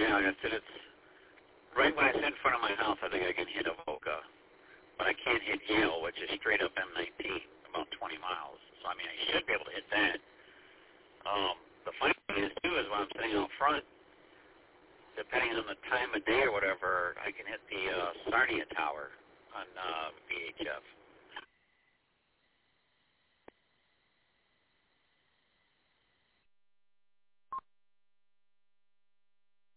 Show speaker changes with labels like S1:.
S1: Yeah, like I said, it's right when it's in front of my house. I think I can hit Avoca, but I can't hit Yale, which is straight up M19, about 20 miles. So I mean, I should be able to hit that. The funny thing is too is when I'm sitting out front, depending on the time of day or whatever, I can hit the Sarnia Tower on VHF.